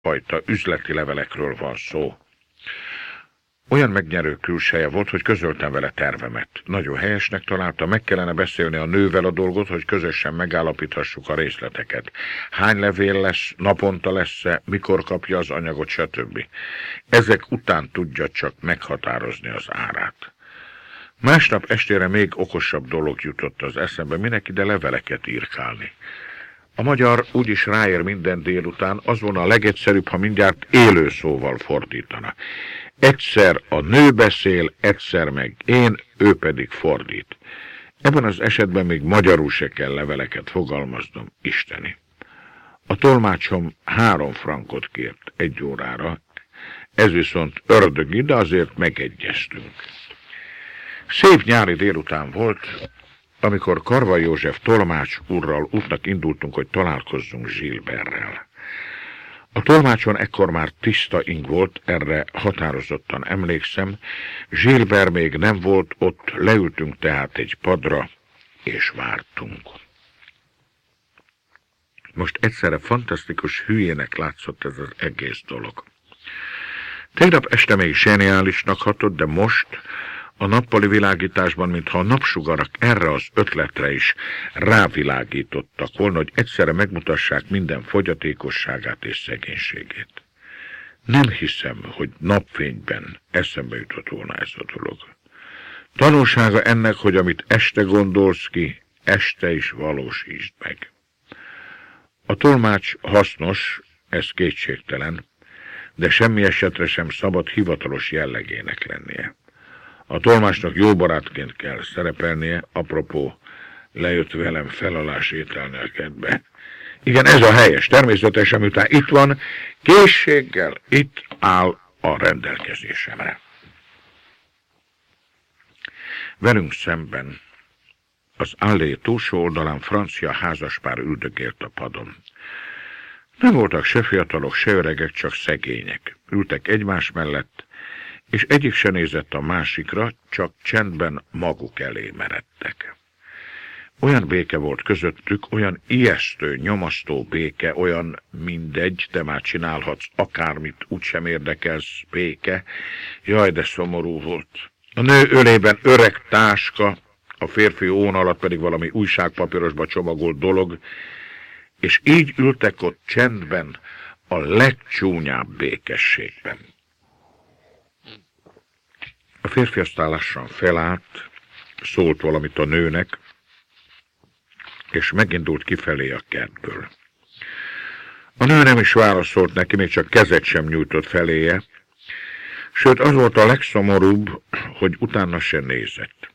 fajta üzleti levelekről van szó. Olyan megnyerő külseje volt, hogy közöltem vele tervemet. Nagyon helyesnek találta, meg kellene beszélni a nővel a dolgot, hogy közösen megállapíthassuk a részleteket. Hány levél lesz, naponta lesz-e, mikor kapja az anyagot, stb. Ezek után tudja csak meghatározni az árát. Másnap estére még okosabb dolog jutott az eszembe, minek ide leveleket írkálni. A magyar úgyis ráér minden délután, az volna a legegyszerűbb, ha mindjárt élő szóval fordítana. Egyszer a nő beszél, egyszer meg én, ő pedig fordít. Ebben az esetben még magyarul se kell leveleket fogalmaznom, isteni. A tolmácsom 3 frankot kért 1 órára, ez viszont ördögi, de azért megegyeztünk. Szép nyári délután volt, amikor Karvay József tolmács úrral útnak indultunk, hogy találkozzunk Gilbertrel. A tolmácson ekkor már tiszta ing volt, erre határozottan emlékszem, Gilbert még nem volt ott, leültünk tehát egy padra, és vártunk. Most egyszerre fantasztikus hülyének látszott ez az egész dolog. Tegnap este még zseniálisnak hatott, de most a nappali világításban, mintha a napsugarak erre az ötletre is rávilágítottak volna, hogy egyszerre megmutassák minden fogyatékosságát és szegénységét. Nem hiszem, hogy napfényben eszembe jutott volna ez a dolog. Tanulsága ennek, hogy amit este gondolsz ki, este is valósítsd meg. A tolmács hasznos, ez kétségtelen, de semmi esetre sem szabad hivatalos jellegének lennie. A tolmácsnak jó barátként kell szerepelnie, apropó, lejött velem felalás ételni a kedbe. Igen, ez a helyes, természetesen, miután itt van, készséggel itt áll a rendelkezésemre. Velünk szemben az allé túlsó oldalán francia házaspár üldögélt a padon. Nem voltak se fiatalok, se öregek, csak szegények. Ültek egymás mellett, és egyik se nézett a másikra, csak csendben maguk elé meredtek. Olyan béke volt közöttük, olyan ijesztő, nyomasztó béke, olyan mindegy, te már csinálhatsz akármit, úgysem érdekelsz béke. Jaj, de szomorú volt. A nő ölében öreg táska, a férfi ón alatt pedig valami újságpapírosba csomagolt dolog, és így ültek ott csendben, a legcsúnyább békességben. A férfi aztán lassan felállt, szólt valamit a nőnek, és megindult kifelé a kertből. A nő nem is válaszolt neki, még csak kezet sem nyújtott feléje, sőt az volt a legszomorúbb, hogy utána se nézett.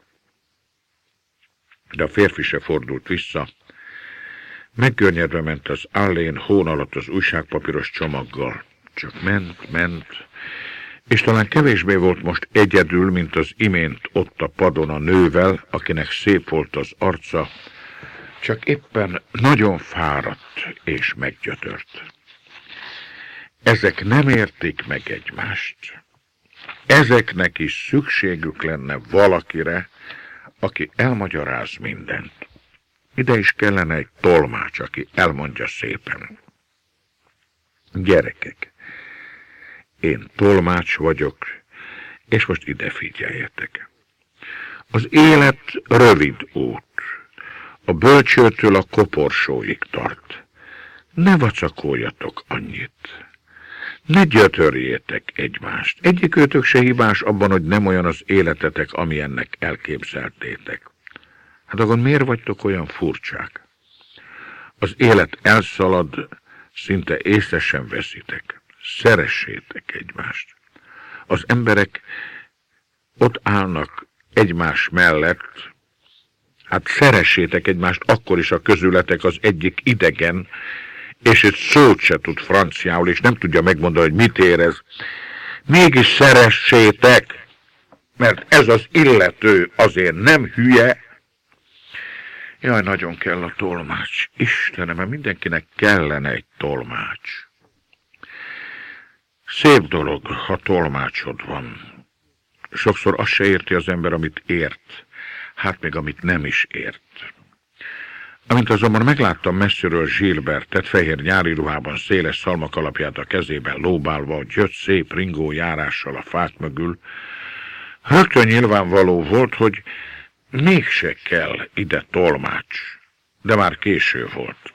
De a férfi se fordult vissza, meggörnyedve ment az allén hón alatt az újságpapíros csomaggal. Csak ment, és talán kevésbé volt most egyedül, mint az imént ott a padon a nővel, akinek szép volt az arca, csak éppen nagyon fáradt és meggyötört. Ezek nem értik meg egymást. Ezeknek is szükségük lenne valakire, aki elmagyaráz mindent. Ide is kellene egy tolmács, aki elmondja szépen. Gyerekek, én tolmács vagyok, és most ide figyeljetek. Az élet rövid út. A bölcsőtől a koporsóig tart. Ne vacakoljatok annyit. Ne gyötörjétek egymást. Egyikőtök se hibás abban, hogy nem olyan az életetek, amilyennek elképzeltétek. Hát akkor miért vagytok olyan furcsák? Az élet elszalad, szinte észre sem veszitek. Szeressétek egymást. Az emberek ott állnak egymás mellett, hát szeressétek egymást, akkor is a közületek az egyik idegen, és egy szót se tud franciául, és nem tudja megmondani, hogy mit érez. Mégis szeressétek, mert ez az illető azért nem hülye. Jaj, nagyon kell a tolmács. Istenem, mert mindenkinek kellene egy tolmács. Szép dolog, ha tolmácsod van. Sokszor azt se érti az ember, amit ért. Hát még amit nem is ért. Amint azonban megláttam messziről Gilbertet, fehér nyári ruhában, széles szalmakalapját a kezében lóbálva, hogy jött szép ringó járással a fák mögül, rögtön nyilvánvaló volt, hogy mégse kell ide tolmács, de már késő volt.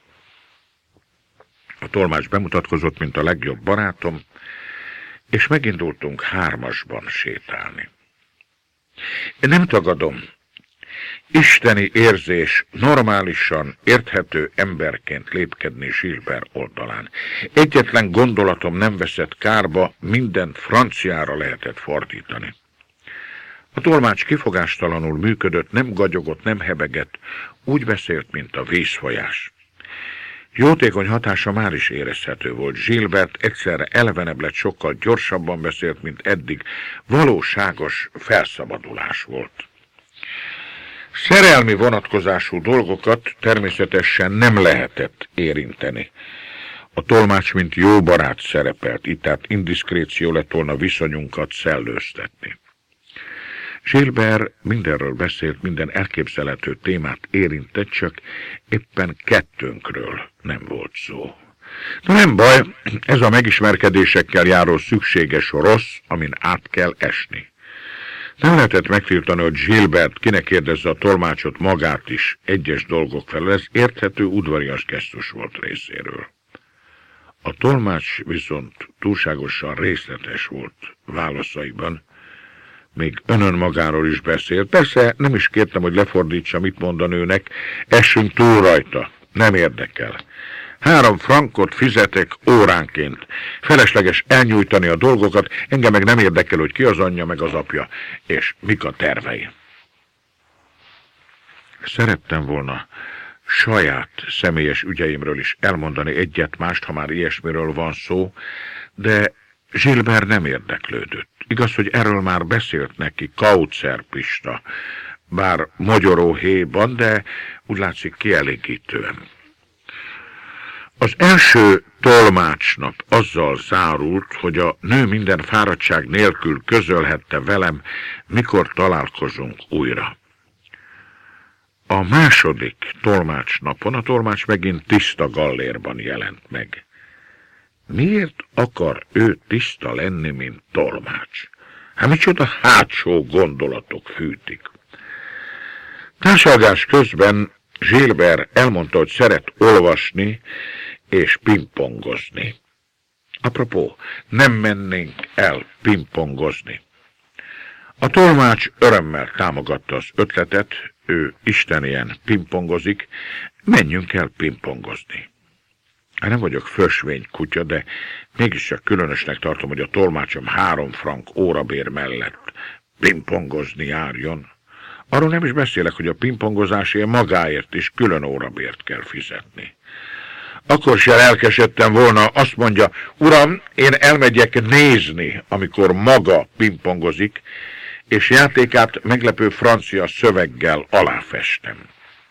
A tolmács bemutatkozott, mint a legjobb barátom, és megindultunk hármasban sétálni. Én nem tagadom, isteni érzés normálisan, érthető emberként lépkedni Gilbert oldalán. Egyetlen gondolatom nem veszett kárba, mindent franciára lehetett fordítani. A tolmács kifogástalanul működött, nem gagyogott, nem hebegett, úgy beszélt, mint a vízfolyás. Jótékony hatása már is érezhető volt. Gilbert egyszerre elevenebb lett, sokkal gyorsabban beszélt, mint eddig. Valóságos felszabadulás volt. Szerelmi vonatkozású dolgokat természetesen nem lehetett érinteni. A tolmács, mint jó barát szerepelt, itt tehát indiszkréció lett volna viszonyunkat szellőztetni. Gilbert mindenről beszélt, minden elképzelhető témát érintett, csak éppen kettőnkről nem volt szó. De nem baj, ez a megismerkedésekkel járó szükséges rossz, amin át kell esni. Nem lehetett megtiltani, hogy Gilbert kinek kérdezze a tolmácsot magát is egyes dolgok felől, ez érthető, udvarias gesztus volt részéről. A tolmács viszont túlságosan részletes volt válaszaiban, még önön magáról is beszélt. Persze nem is kértem, hogy lefordítsa, mit mond a nőnek, essünk túl rajta, nem érdekel. 3 frankot fizetek óránként. Felesleges elnyújtani a dolgokat, engem meg nem érdekel, hogy ki az anyja meg az apja, és mik a tervei. Szerettem volna saját személyes ügyeimről is elmondani egyet-mást, ha már ilyesmiről van szó, de Gilbert nem érdeklődött. Igaz, hogy erről már beszélt neki Kautszer Pista, bár magyaróhéjban, de úgy látszik kielégítően. Az első tolmácsnap azzal zárult, hogy a nő minden fáradtság nélkül közölhette velem, mikor találkozunk újra. A második tolmácsnapon a tolmács megint tiszta gallérban jelent meg. Miért akar ő tiszta lenni, mint tolmács? Hát micsoda hátsó gondolatok fűtik. Társalgás közben Gilbert elmondta, hogy szeret olvasni és pingpongozni. Apropó, nem mennénk el pingpongozni. A tolmács örömmel támogatta az ötletet, ő istenien pingpongozik, menjünk el pingpongozni. Nem vagyok fösvény kutya, de mégiscsak különösnek tartom, hogy a tolmácsom 3 frank órabér mellett pingpongozni járjon. Arról nem is beszélek, hogy a pingpongozásért magáért is külön órabért kell fizetni. Akkor se lelkesedtem volna, azt mondja, uram, én elmegyek nézni, amikor maga pingpongozik, és játékát meglepő francia szöveggel aláfestem.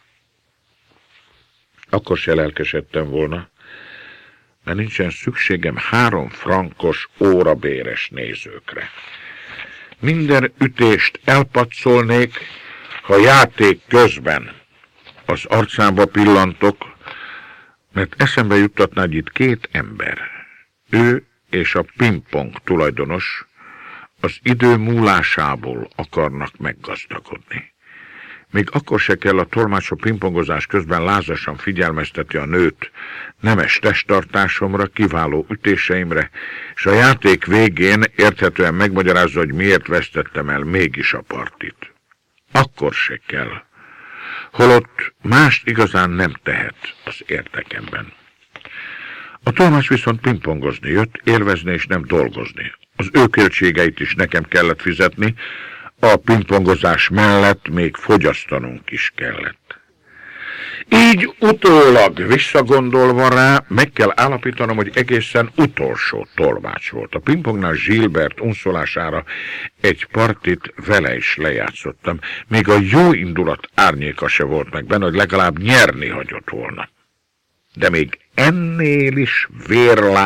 Akkor se lelkesedtem volna, mert nincsen szükségem 3 frankos órabéres nézőkre. Minden ütést elpatszolnék, ha játék közben az arcába pillantok, mert eszembe juttatná, hogy itt 2 ember, ő és a pingpong tulajdonos, az idő múlásából akarnak meggazdagodni. Még akkor se kell a tolmács a pingpongozás közben lázasan figyelmezteti a nőt nemes testtartásomra, kiváló ütéseimre, és a játék végén érthetően megmagyarázza, hogy miért vesztettem el mégis a partit. Akkor se kell. Holott mást igazán nem tehet az érdekemben. A tolmács viszont pingpongozni jött, élvezni és nem dolgozni. Az ő költségeit is nekem kellett fizetni, a pingpongozás mellett még fogyasztanunk is kellett. Így utólag visszagondolva rá, meg kell állapítanom, hogy egészen utolsó tolmács volt. A pingpongnál Gilbert unszolására egy partit vele is lejátszottam. Még a jó indulat árnyéka se volt meg benne, hogy legalább nyerni hagyott volna. De még ennél is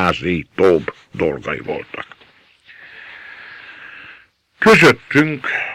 vérlázítóbb dolgai voltak. Közöttünk